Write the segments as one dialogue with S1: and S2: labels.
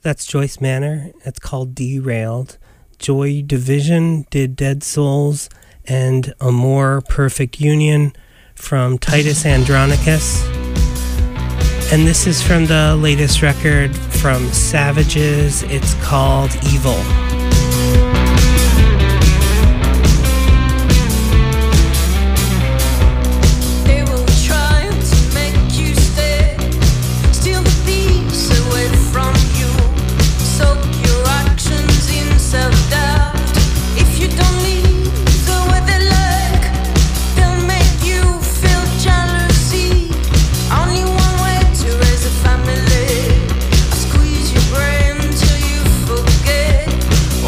S1: That's Joyce Manor. It's called Derailed. Joy Division did Dead Souls and A More Perfect Union from Titus Andronicus. And this is from the latest record from Savages. It's called Evil.
S2: Family, I squeeze your brain till you forget.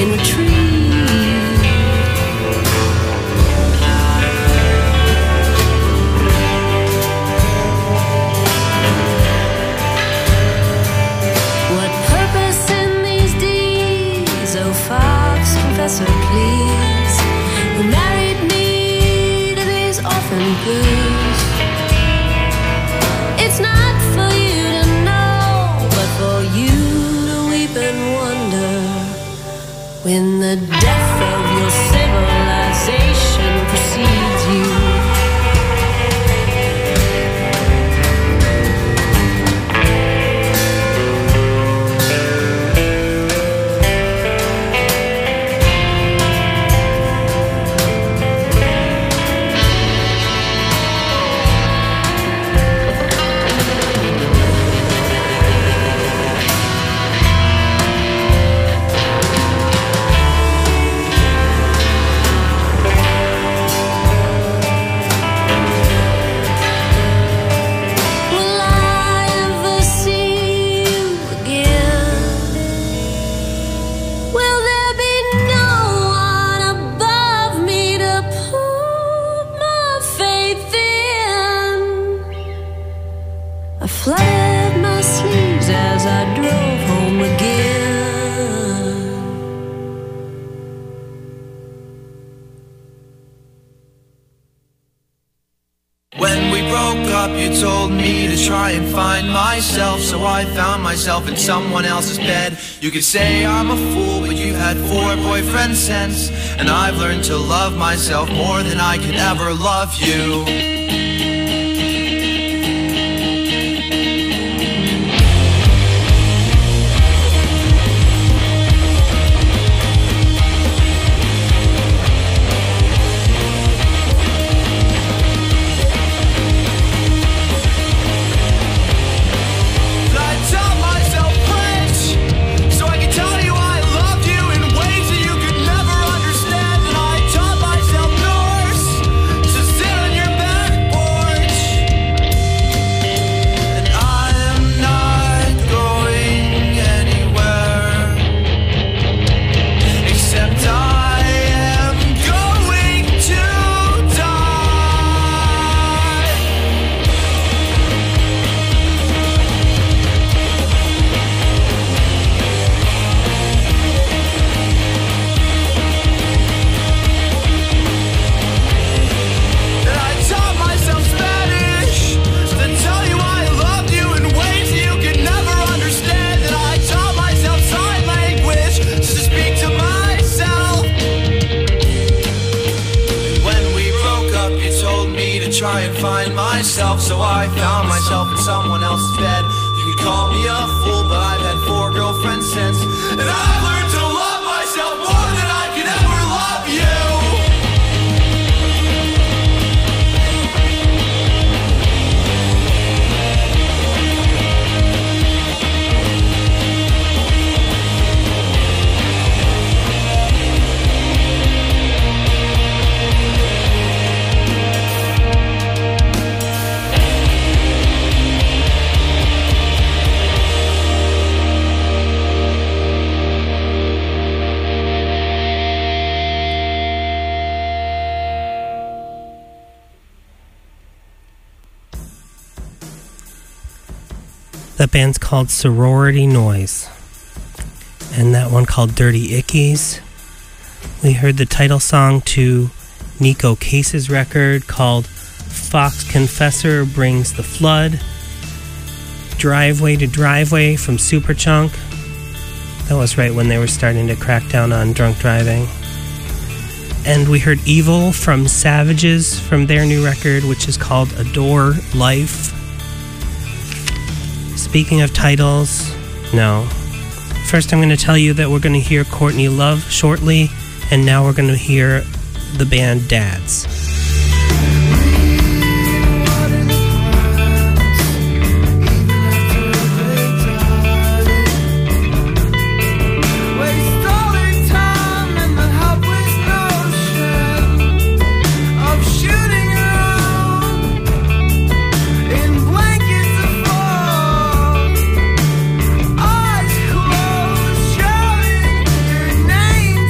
S2: in retreat. Confessor, please, who married me to these orphan blues. It's not for you to know, but for you to weep and wonder when the death of your civilization precedes you.
S3: So I found myself in someone else's bed. You could say I'm a fool, but you've had 4 boyfriends since, and I've learned to love myself more than I could ever love you. So I found myself in someone else's bed. You could call me a fool, but I've had 4 girlfriends since, and I've learned to love myself more than I could ever love you.
S1: The band's called Sorority Noise, and that one called Dirty Ickies. We heard the title song to Nico Case's record called Fox Confessor Brings the Flood. Driveway to Driveway from Superchunk. That was right when they were starting to crack down on drunk driving. And we heard Evil from Savages from their new record, which is called Adore Life. Speaking of titles, no. First I'm going to tell you that we're going to hear Courtney Love shortly, and now we're going to hear the band Dads.
S4: Name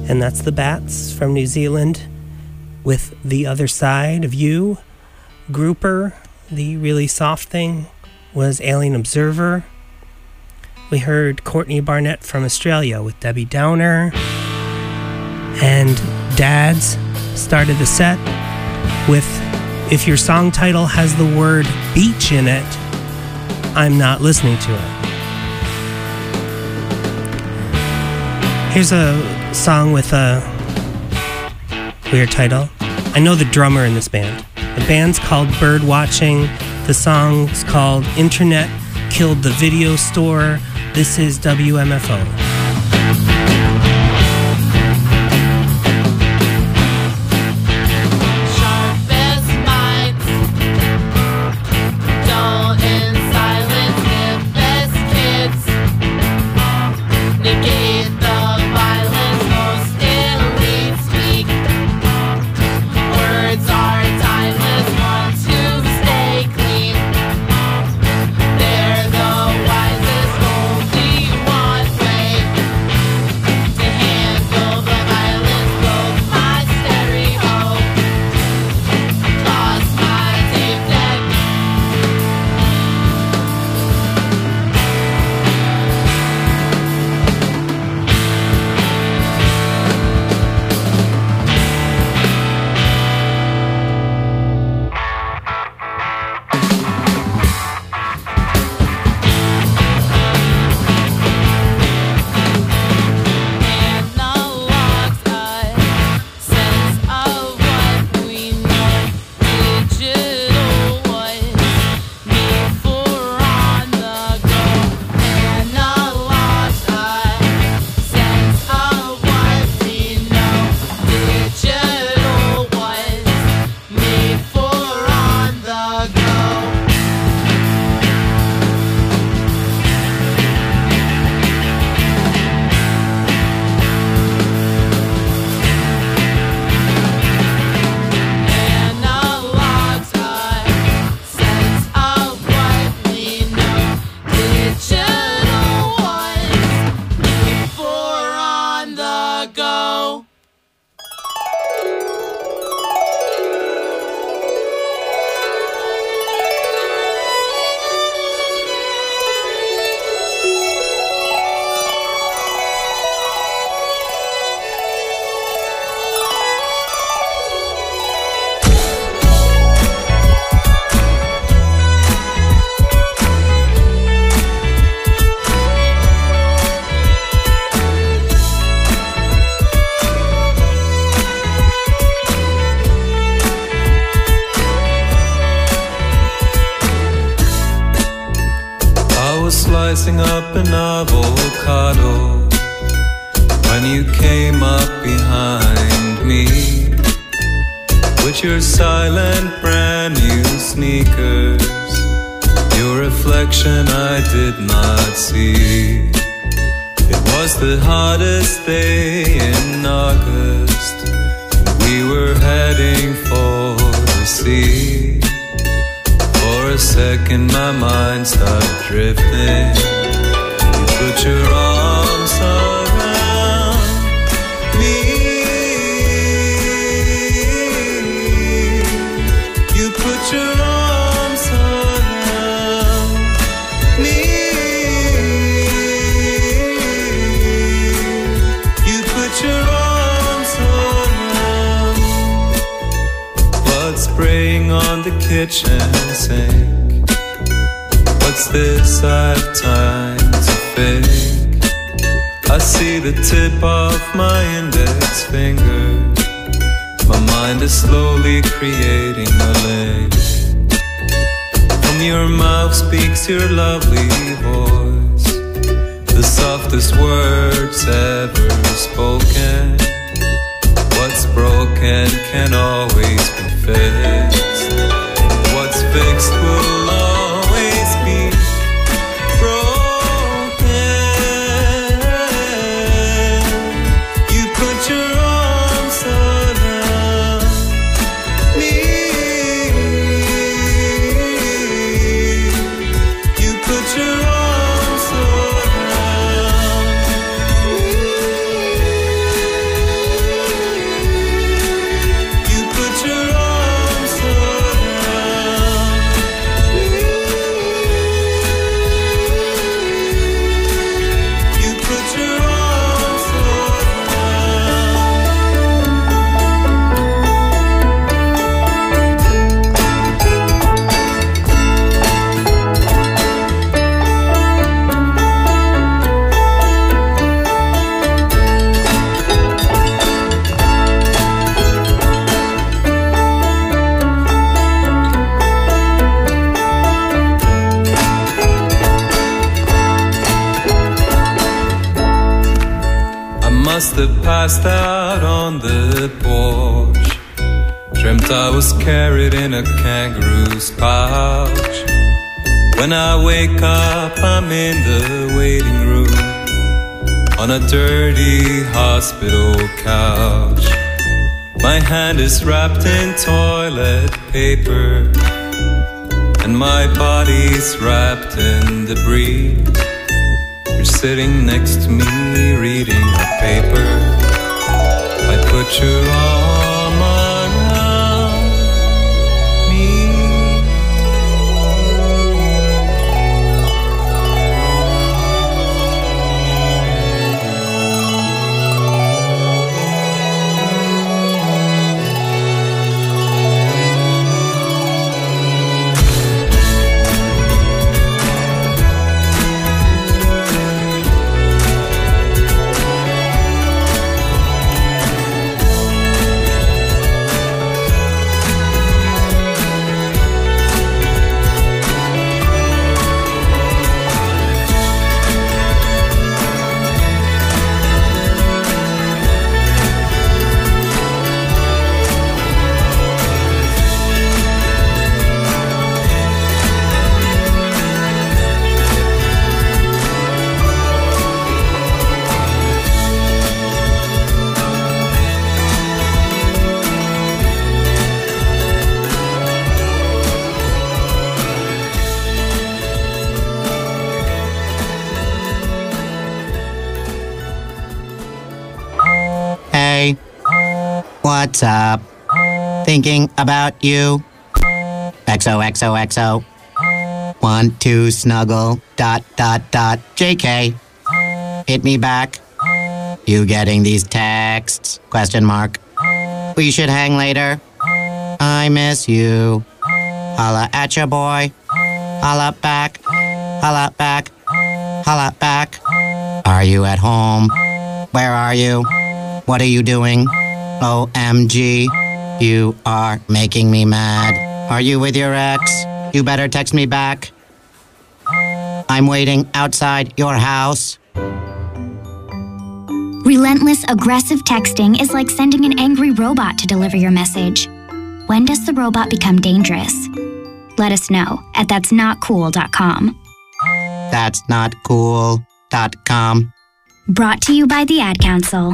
S1: And that's the Bats from New Zealand with The Other Side of You. Grouper, the really soft thing, was Alien Observer. We heard Courtney Barnett from Australia with Debbie Downer. And Dads started the set with If Your Song Title Has the Word Beach in It, I'm Not Listening to It. Here's a song with a weird title. I know the drummer in this band. The band's called Bird Watching. The song's called Internet Killed the Video Store. This is WMFO.
S4: Slicing up an avocado when you came up behind me with your silent brand new sneakers. Your reflection I did not see. It was the hottest day in August. We were heading for the sea. For a second my mind started drifting. You put your arms around me. You put your arms around me. You put your arms around. Blood spraying on the kitchen sink. What's this? I have time to think. I see the tip of my index finger. My mind is slowly creating a link. From your mouth speaks your lovely voice, the softest words ever spoken. What's broken can always be fixed. What's fixed will always be broken. You put your arms around me. You put your arms around me. must have passed out on the porch. Dreamt I was carried in a kangaroo's pouch. When I wake up, I'm in the waiting room on a dirty hospital couch. My hand is wrapped in toilet paper, and my body's wrapped in debris. You're sitting next to me reading a paper. I put your arm around me.
S5: What's up? Thinking about you. XOXOXO. Want to snuggle. ... JK. Hit me back. You getting these texts? ? We should hang later. I miss you. Holla at ya, boy. Holla back. Holla back. Holla back. Are you at home? Where are you? What are you doing? OMG, you are making me mad. Are you with your ex? You better text me back. I'm waiting outside your house.
S6: Relentless, aggressive texting is like sending an angry robot to deliver your message. When does the robot become dangerous? Let us know at that'snotcool.com.
S5: That'snotcool.com.
S6: Brought to you by the Ad Council.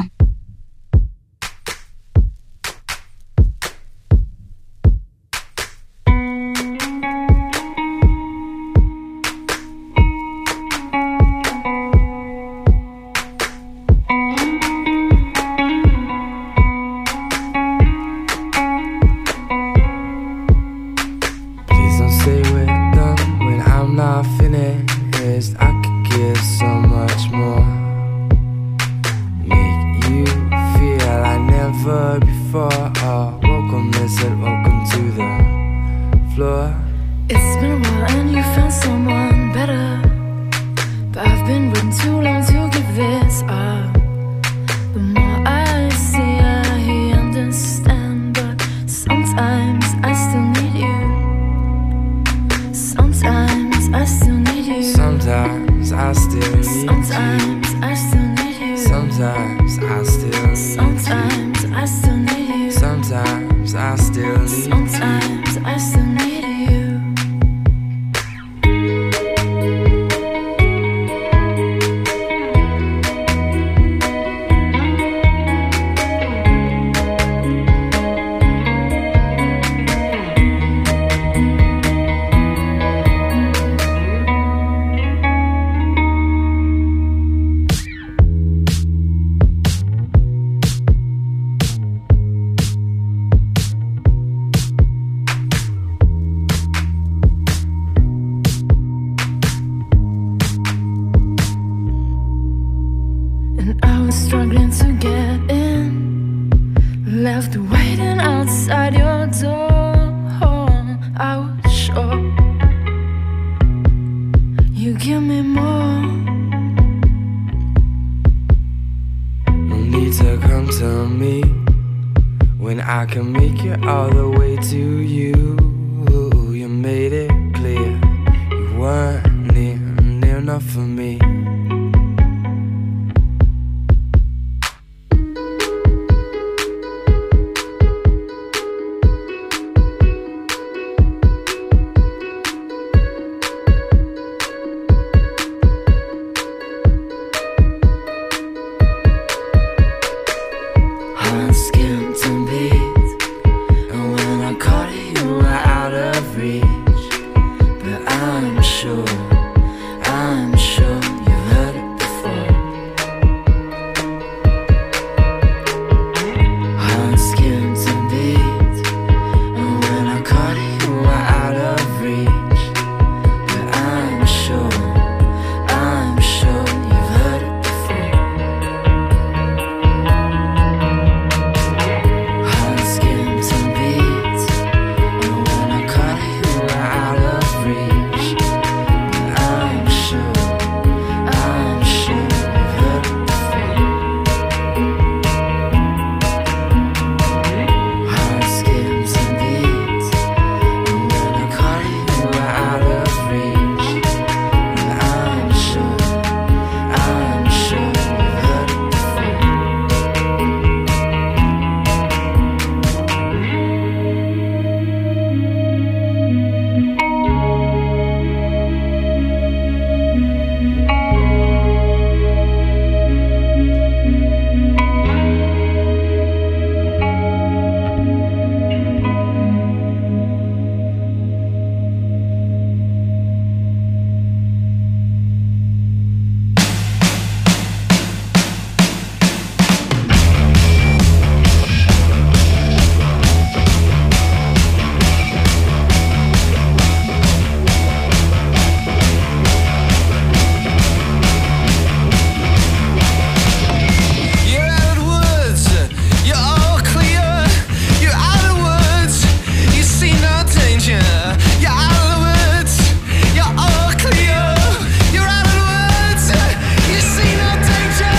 S7: Skimpton beat, and when I caught it, you were out of reach. But I'm sure you've heard it before. Skimpton beat, and when I caught it, you were out of reach. But I'm sure you've heard it before. Skimpton beat, and when I caught it, you were out of reach. But I'm sure you've heard it before. Skimpton beat, and when I caught it, you were out of reach. But I'm sure you've heard it before.
S3: You're out of the woods, you're all clear. You're out of the woods, you see no danger. You're out of the woods, you're all clear. You're out of the woods, you see no danger.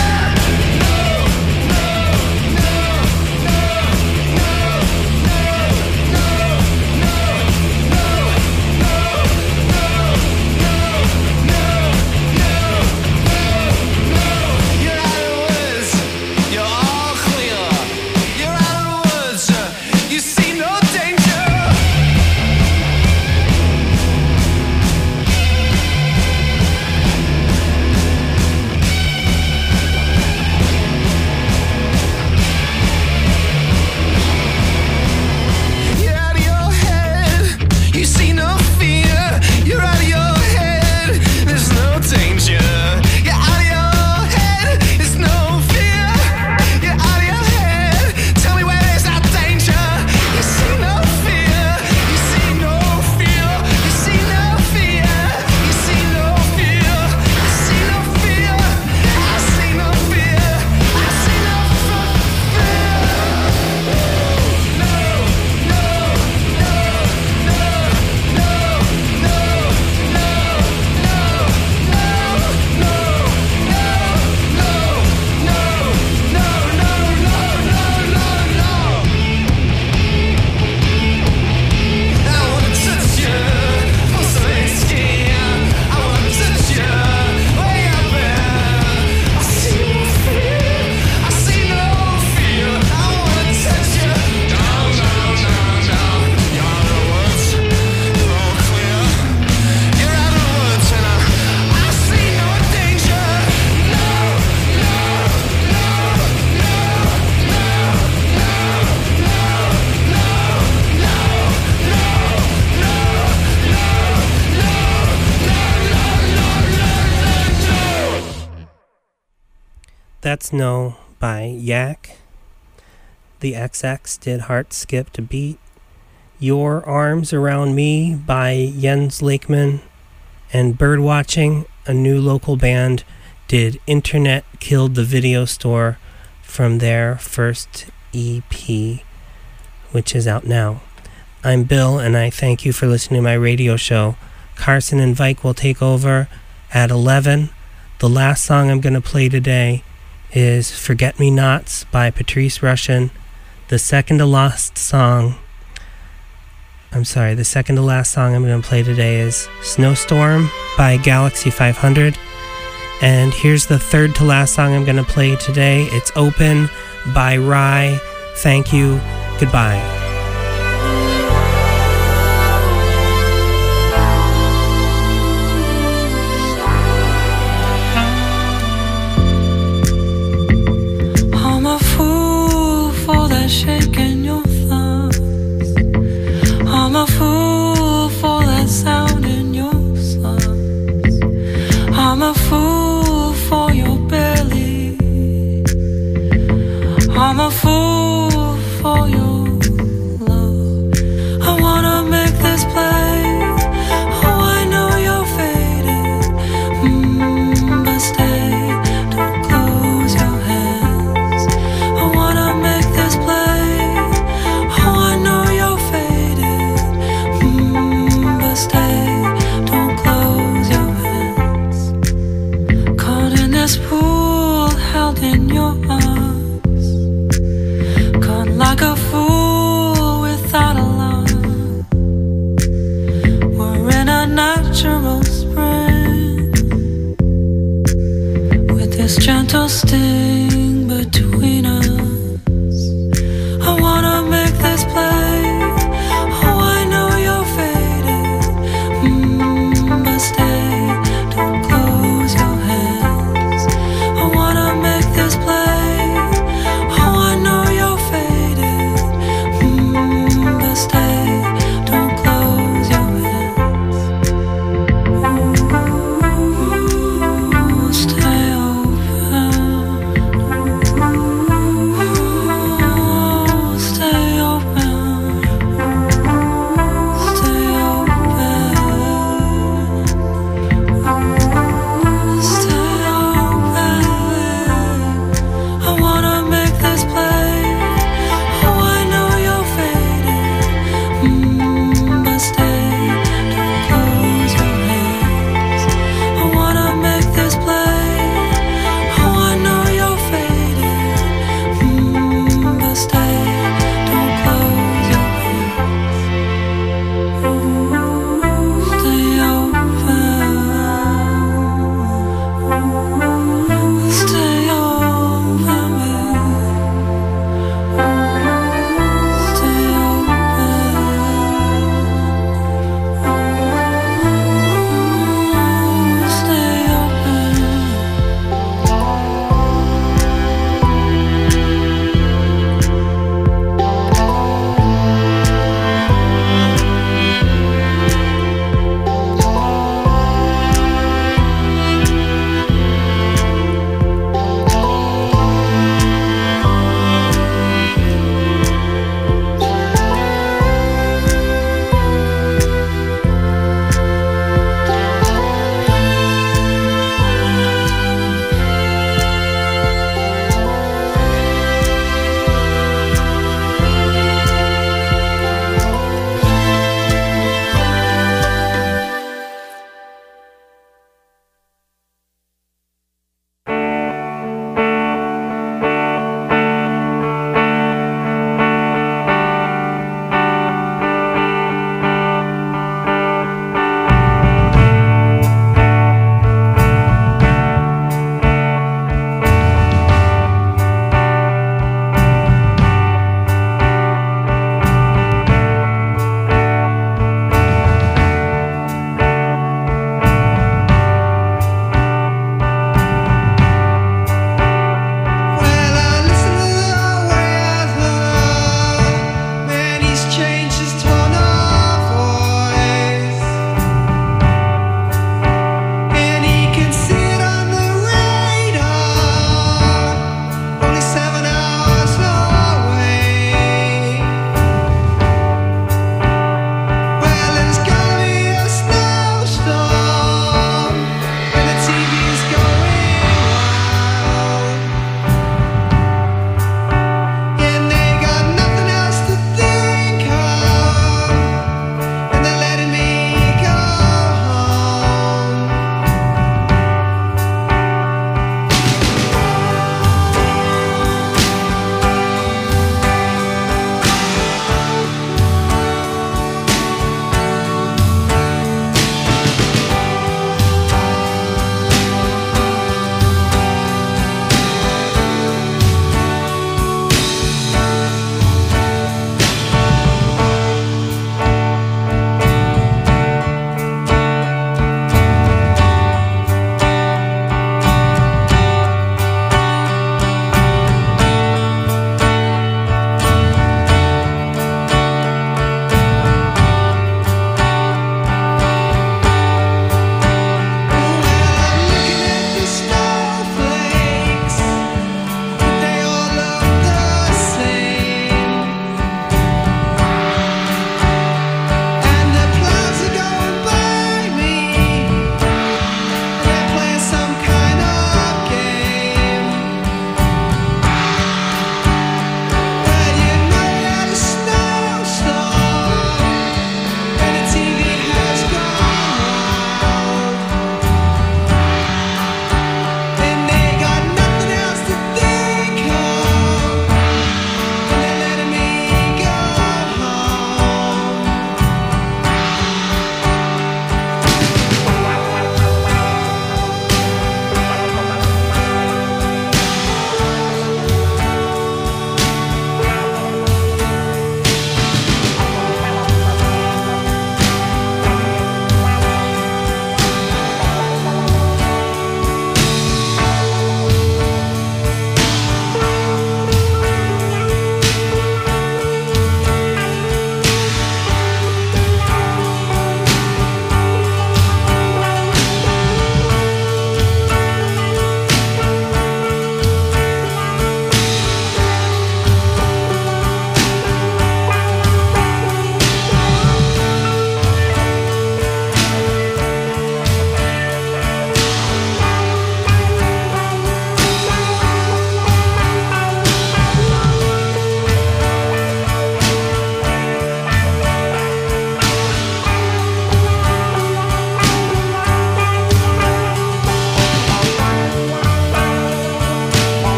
S3: You're out of the woods, you're all clear. You're out of the woods, you see no danger. You're out of your head, you see no fear. You're out of your head, there's no danger. You're out of your head, there's no fear. You're out of your head, tell me where there's that danger. You see no fear, you see no fear. You see no fear, you see no fear. You see no fear, I see no fear. I see no I wanna touch you, porcelain skin. I wanna touch you, way up there. I see no fear, I see no fear. I wanna touch you. No. You're out of the woods, you're all clear. You're out of the woods, and I see no danger.
S1: That's No by Yak. The XX did Heart Skipped a Beat. Your Arms Around Me by Jens Lakeman. And Birdwatching, a new local band, did Internet Killed the Video Store from their first EP, which is out now. I'm Bill, and I thank you for listening to my radio show. Carson and Vike will take over at 11. The last song I'm going to play today is Forget Me Nots by Patrice Rushen. The second to last song I'm going to play today is Snowstorm by Galaxy 500. And here's the third to last song I'm going to play today. It's Open by Rye. Thank you. Goodbye.
S7: I'm a fool for I'm a fool for your love. I wanna make this play. Oh, I know you're faded, but stay, don't close your hands. I wanna make this play. Oh, I know you're faded, but stay, don't close your hands. Caught in this pool, held in your arms, caught like a fool without a love. We're in a natural spring with this gentle sting.